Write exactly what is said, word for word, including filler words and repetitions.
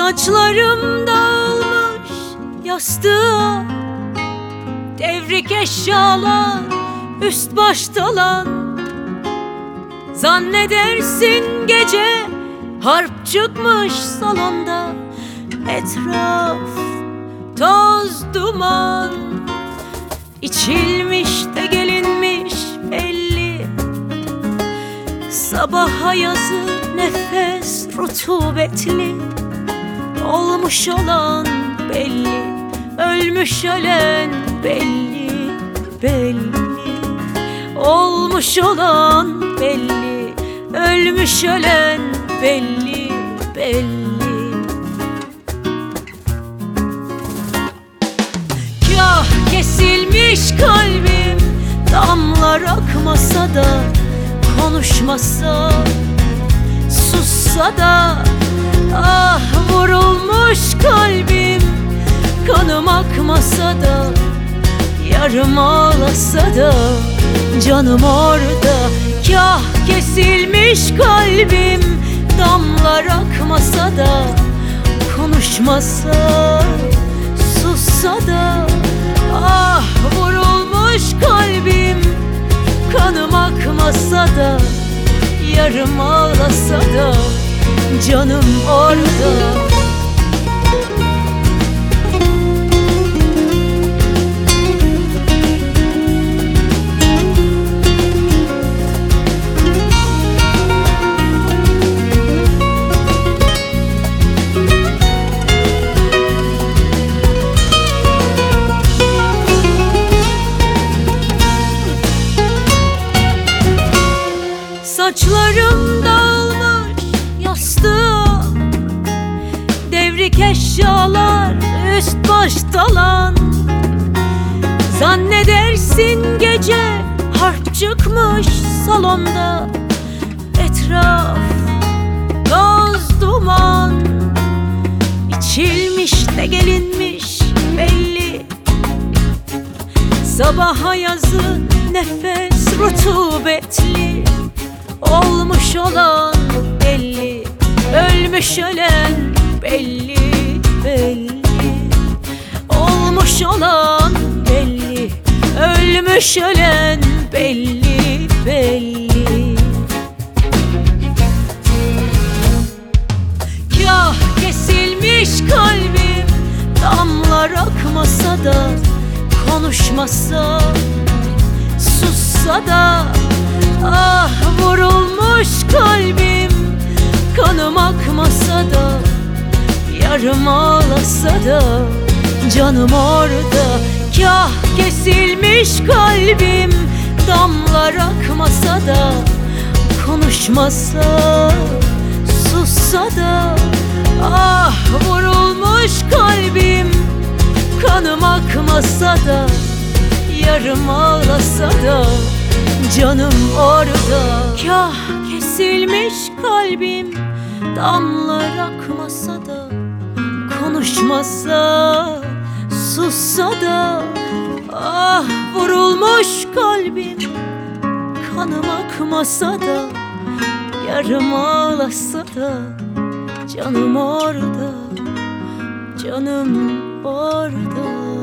Saçlarım dağılmış yastığa, devrik eşyalar üst baş talan. Zannedersin gece harp çıkmış salonda, etraf toz duman. İçilmiş de gelinmiş belli, sabaha yazı nefes rutubetli. Olmuş olan belli, ölmüş ölen belli, belli. Olmuş olan belli, ölmüş ölen belli, belli. Kah kesilmiş kalbim, damlar akmasa da, konuşmasa, sussa da. Ah, vurulmuş kalbim, kanım akmasa da, yarım ağlasa da, canım orada. Kah kesilmiş kalbim, damlar akmasa da, konuşmasa, sussa da. Ah, vurulmuş kalbim, kanım akmasa da, yarım ağlasa da, canım orada. Saçlarım dağılmış yastığa, devrik eşyalar üst baş talan. Zannedersin gece harp çıkmış salonda, etraf toz duman. İçilmiş de gelinmiş belli, sabaha yazı nefes rutubetli. Olmuş olan belli, ölmüş ölen belli, belli. Olmuş olan belli, ölmüş ölen belli, belli. Kah kesilmiş kalbim, damlar akmasa da, konuşmasa, sussa da. Ah, vurulmuş kalbim, kanım akmasa da, yarım ağlasa da, canım orada. Kah kesilmiş kalbim, damlar akmasa da, konuşmasa, sussa da. Ah, vurulmuş kalbim, kanım akmasa da, yarım ağlasa da, canım orada. Kah kesilmiş kalbim, damlar akmasa da, konuşmasa, sussa da. Ah, vurulmuş kalbim, kanım akmasa da, yarım ağlasa da, canım orada, canım orada.